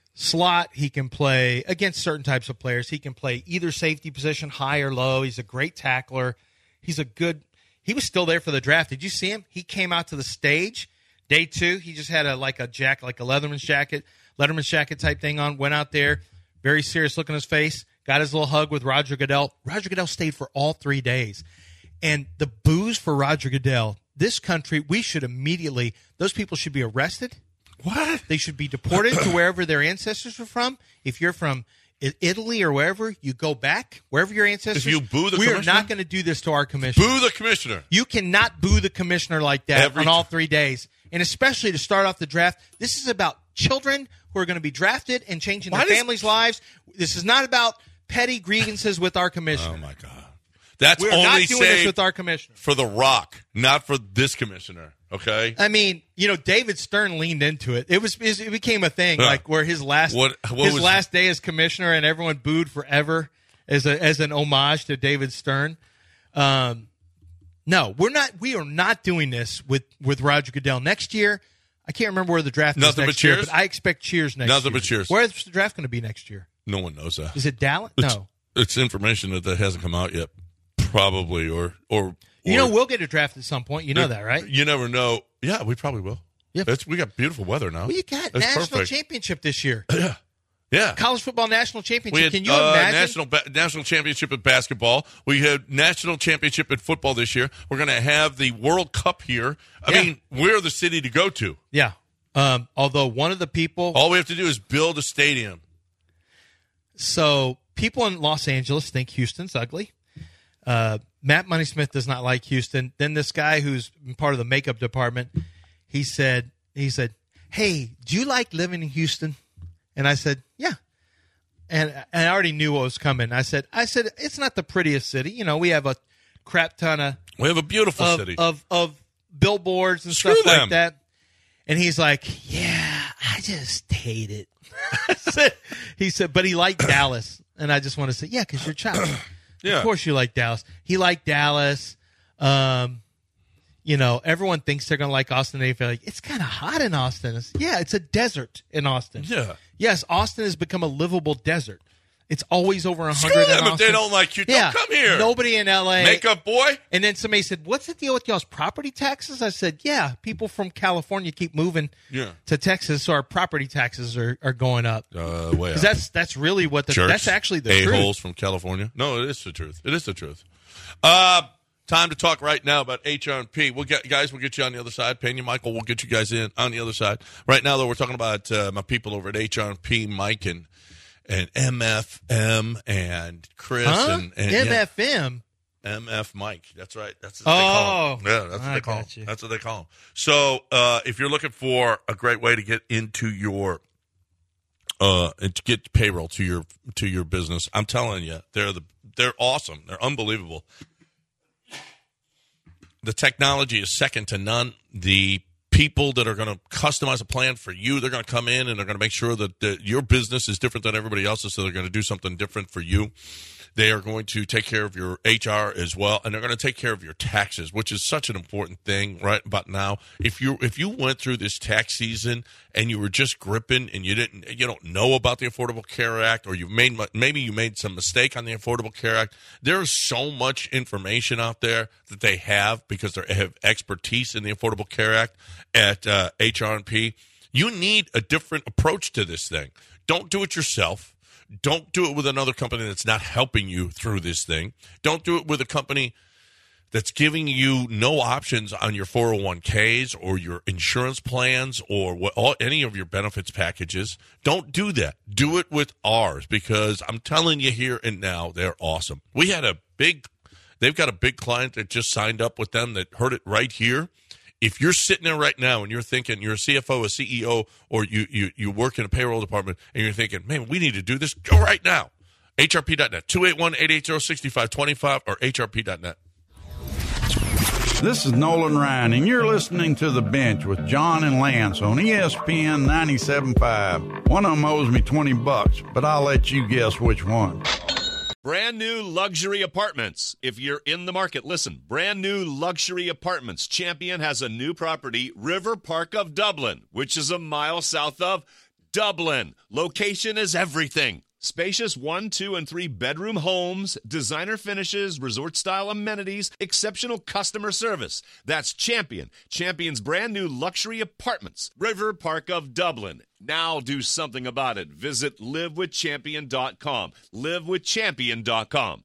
slot. He can play against certain types of players. He can play either safety position, high or low. He's a great tackler. He's a good. He was still there for the draft. Did you see him? He came out to the stage day two. He just had a like a jacket, like a Leatherman's jacket, Letterman's jacket type thing on. Went out there, very serious look on his face. Got his little hug with Roger Goodell. Roger Goodell stayed for all three days. And the boos for Roger Goodell, this country, we should immediately, those people should be arrested. What? They should be deported to wherever their ancestors were from. If you're from Italy or wherever, you go back, wherever your ancestors. If you boo the we commissioner? are not going to do this to our commissioner. Boo the commissioner. You cannot boo the commissioner like that Every on all t- three days. And especially to start off the draft. This is about children who are going to be drafted and changing Why their does- families' lives. This is not about petty grievances with our commissioner. Oh, my God. That's We're only not doing this saved with our commissioner. for The Rock, not for this commissioner, okay? I mean, you know, David Stern leaned into it. It was it became a thing, Yeah. like where his last What- what his was- last day as commissioner, and everyone booed forever as a as an homage to David Stern. Um, no, we're not. We are not doing this with with Roger Goodell next year. I can't remember where the draft Nothing is next but year, cheers? but I expect cheers next Nothing year. but cheers. Where's the draft going to be next year? No one knows that. Is it Dallas? It's, No. It's information that, that hasn't come out yet, probably, or or. You or- know we'll get a draft at some point. You know that, right? You never know. Yeah, we probably will. Yeah. It's, we got beautiful weather now. Well, you got That's national perfect. championship this year. Yeah. College football national championship. We had Can you uh, imagine? national ba- national championship in basketball. We had national championship in football this year. We're going to have the World Cup here. I Yeah. mean, we're the city to go to. Yeah. Um, although one of the people, All we have to do is build a stadium. so people in Los Angeles think Houston's ugly. Uh, Matt Money Smith does not like Houston. Then this guy who's part of the makeup department, he said, he said, "Hey, do you like living in Houston?" And I said, "Yeah." And, and I already knew what was coming. I said, "I said it's not the prettiest city. You know, we have a crap ton of We have a beautiful of, city. of of billboards and Screw stuff them. like that." And he's like, "Yeah, I just hate it." I said- he said, but he liked Dallas. And I just want to say, yeah, because you're chopped. Yeah. Of course you like Dallas. He liked Dallas. Um, you know, everyone thinks they're going to like Austin. They feel like, it's kind of hot in Austin. It's, yeah, it's a desert in Austin. Yeah. Yes, Austin has become a livable desert. It's always over one Screw hundred in them if Austin. they don't like you. Don't Yeah. come here. Nobody in L A. Makeup boy. And then somebody said, "What's the deal with y'all's property taxes?" I said, "Yeah, people from California keep moving Yeah. to Texas, so our property taxes are, are going up." Uh, way Because up. that's that's really what the Jerks, that's actually the a-holes truth. from California. No, it is the truth. It is the truth. Uh, time to talk right now about H R and P. We'll get guys. We'll get you on the other side. Pena, Michael. We'll get you guys in on the other side. Right now, though, we're talking about uh, my people over at H R and P, Mike and and M F M and Chris Huh? and, and M yeah, F M. M F Mike. That's right. That's what they call him. Oh, Yeah, that's what I they call him. got you. That's what they call him. So, uh, if you're looking for a great way to get into your uh and to get payroll to your to your business, I'm telling you, they're the they're awesome. They're unbelievable. The technology is second to none. The people that are going to customize a plan for you, they're going to come in and they're going to make sure that, that your business is different than everybody else's, so they're going to do something different for you. They are going to take care of your H R as well, and they're going to take care of your taxes, which is such an important thing right about now. If you if you went through this tax season and you were just gripping and you didn't you don't know about the Affordable Care Act, or you made maybe you made some mistake on the Affordable Care Act, there's so much information out there that they have because they have expertise in the Affordable Care Act at uh, H R and P. You need a different approach to this thing. Don't do it yourself. Don't do it with another company that's not helping you through this thing. Don't do it with a company that's giving you no options on your four oh one k's or your insurance plans or what, all, any of your benefits packages. Don't do that. Do it with ours, because I'm telling you here and now, they're awesome. We had a big, they've got a big client that just signed up with them that heard it right here. If you're sitting there right now and you're thinking, you're a C F O, a C E O, or you, you, you work in a payroll department, and you're thinking, man, we need to do this, go right now. H R P dot net, two eight one, eight eight zero, six five two five, or H R P dot net. This is Nolan Ryan, and you're listening to The Bench with John and Lance on E S P N ninety-seven point five. One of them owes me twenty bucks, but I'll let you guess which one. Brand new luxury apartments. If you're in the market, listen. Brand new luxury apartments. Champion has a new property, River Park of Dublin, which is a mile south of Dublin. Location is everything. Spacious one, two, and three bedroom homes, designer finishes, resort-style amenities, exceptional customer service. That's Champion. Champion's brand new luxury apartments, River Park of Dublin. Now do something about it. Visit live with champion dot com. live with champion dot com.